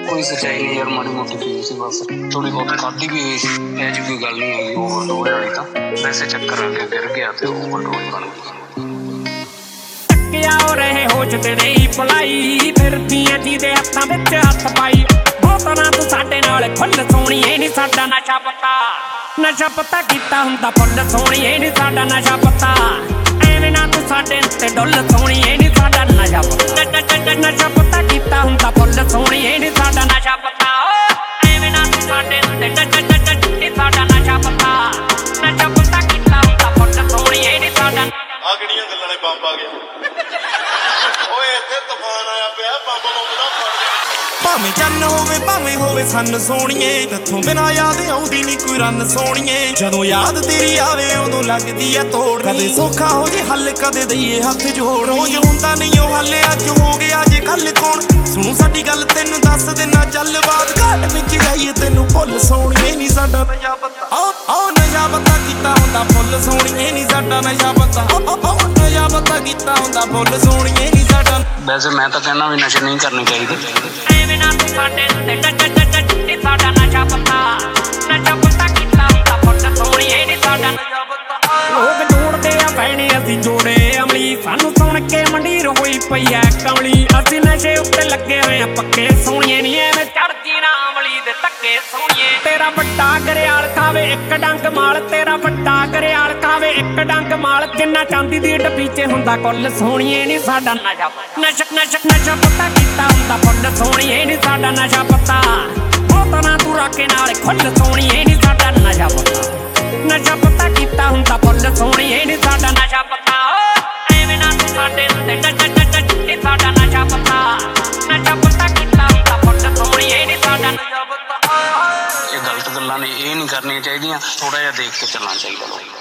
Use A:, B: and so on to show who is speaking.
A: कोई सच्चाई नहीं यार, माड़ी मोटी पी सी बस, थोड़ी बहुत खाधी भी हुई सी, ऐसी कोई गल नहीं है ओवरडोज वाली। तो वैसे चक्कर आ गया, गिर गया तो ओवरडोज बन गई।
B: हो रहे होश तेरे भलाई फिरदियां जीदे हत्थां विच हत्थ पाई, बहुत ना तू साडे नाल खुल सोहणीए नी साडा नशा पता, नशा पता कीता हुंदा फुल सोहणीए नी साडा नशा पता, एवें ना तू साडे उत्ते डुल सोहणीए नी साडा नशा पता, नशा पता कीता हुंदा फुल सोहणीए नी साडा नशा पता, एवें ना तू साडे उत्ते नी साडा नशा पता, नशा पता कीता हुंदा फुल सोहणीए नी साडा।
C: आ किहड़ियां गल्लां ने बंब आ गया ओए इत्थे तूफान आया पिया बंब दा फड़
D: भावें चन्न होवे होवे सन सोहणीए, तैथों बिना याद आउंदी नी कोई रन सोहणीए, जदों याद तेरी आवे उदों लगदी ऐ तोड़, कदे सौखा हो जे हल कदे दईए हत्थ जोड़, रोज हुंदा नहीं ओ हल अज हो गया जे कल कौन सुणू साडी गल तैनूं दस देना चल बात घाट विच जाईए तैनूं भुल सोहणीए नी साडा नशा पता, ओ नशा पता कीता हुंदा फुल सोहणीए नी साडा नशा पता, नशा पता कीता हुंदा फुल सोहणीए नी साडा।
A: वैसे मैं तो कहना भी नशे नहीं करने चाहिए।
B: एवें ना तू साडे उत्ते साडा नशा पता, नशा पता कीता हुंदा फुल सोहणीए नी साडा नशा पता। लोग जोड़दे आ भैणे असीं जोड़े अमली, सानू सुण के मंडीर होई पई ऐ कमली, असीं नशे उत्ते लगे होए आ पक्के सोहणीए नी एवें चढ़दी ना अमली दे धक्के सोहणीए, तेरा वड्डा घरियाल खावे इक डंग माल, तेरा वड्डा घरियाल खावे इक डंग माल, जिन्ना चांदी दी डब्बी च हुंदा कुल सोहणीए नी साडा नशा नशा पता कीता हुंदा फुल सोहणीए नी साडा नशा पता, बहुत ना तू राके नाल खुल सोहणीए नी साडा नशा पता, नशा पता कीता हुंदा फुल सोहणीए नी साडा नशा पता, एवें ना तू साडे उत्ते साडा नशा पता, नशा पता कीता हुंदा फुल सोहणीए नी साडा नशा पता।
A: ये गलत गल्लां ने ये नहीं करनी चाहिए, थोड़ा जिहा देख के चलना चाहिए लोग।